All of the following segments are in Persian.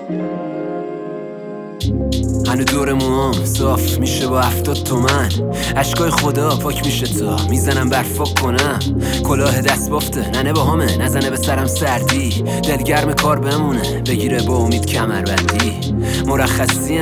هنو دور موام صاف میشه با 70 تومن، اشکای خدا پاک میشه تا میزنم برفاک کنم. کلاه دست بافته ننه با همه، نزنه به سرم سردی، دلگرم کار بمونه بگیره با امید کمربندی. مرخصیم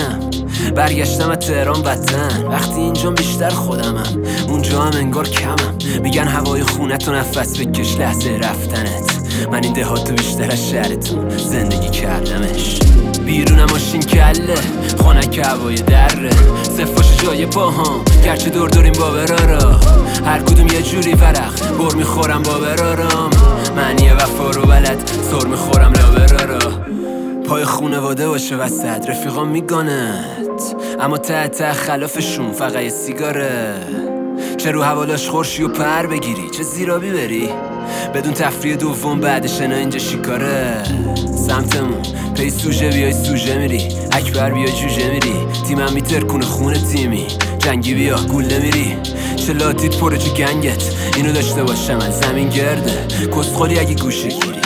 برگشتم از تهران وطن، وقتی اینجا بیشتر خودمم اونجا هم انگار کمم. میگن هوای خونت و نفس بکش لحظه رفتنت، من این دهاتو بیشتر از شهرتون زندگی کردمش. بیرونم ماشین کله خونک هوای دره، صفاش جای پاهام گرچه دور دوریم با برارا، هر کدوم یه جوری ورق بر میخورم با برارام. من یه وفا رو بلد سر میخورم لا برارا، پای خونواده باشه وسط رفیقام میگانت، اما ته خلافشون فقط یه سیگاره. چه رو حوالاش خورشی و پر بگیری، چه زیرابی بری بدون تفریح دوم بعدش اینا اینجا شیکاره. سمتمون پی سوژه بیای سوژه میری، اکبر بیای جوجه میری، تیمم میترکونه خونه تیمی جنگی بیا گوله میری. چه لاتیت پره چه گنگت اینو داشته باشم من زمین گرده، کسخولی اگه گوشه گیری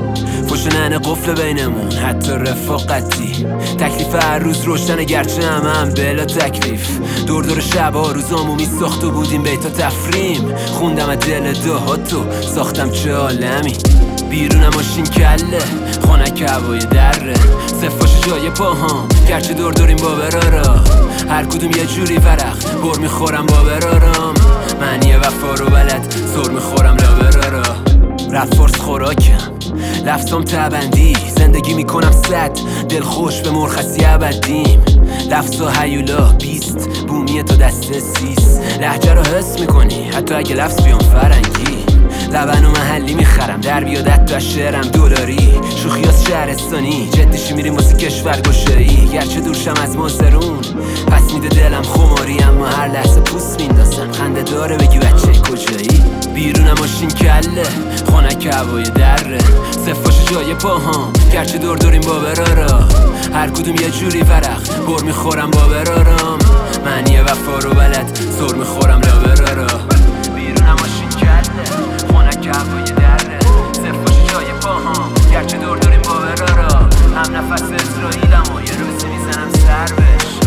فوش ننه قفل بینمون حتی رفاقتی. تکلیف هر روز روشن گرچه هم بلا تکلیف، دور دور شبا روزامو میساخت و بودیم بیتا تفریم. خوندم از دل دهاتو ساختم چه عالمی، بیرونم ماشین کله خونک هوای دره، صفاش جای پاهام گرچه دور دوریم با برارا، هر کدوم یه جوری ورق بر میخورم با برارام. من یه وفا رو بلد سر میخورم لا برارا، رفت فرس خوراکم لفظام تبندی، زندگی میکنم صد دل خوش به مرخصی ابدیم. لفظا هیولا بیست بومیه تا دست سیس، لهجه رو حس میکنی حتی اگه لفظ بیام فرنگی. لبن و محلی میخرم در بیادت تا شعرم دلاری، شوخیاس شهرستانی جدیشی میریم واسه کشور گشایی. گرچه دورشم از مازرون پس میده دلم خماری، اما هر لحظه پوست میندازم خنده داره بگی بچه کجایی. بیرونم ماشین کله خونک هوای دره، صفاش جای پاهام گرچه دور دوریم با برارا، هر کدوم یه جوری ورق بر میخورم با برارام. من یه وفا رو بلد سر میخورم لا برارا، بیرونم ماشین کله خونک هوای دره، صفاش جای پاهام گرچه دور دوریم با برارا، هم نفس اسرائیلم و یه روزی میزنم سر بهش.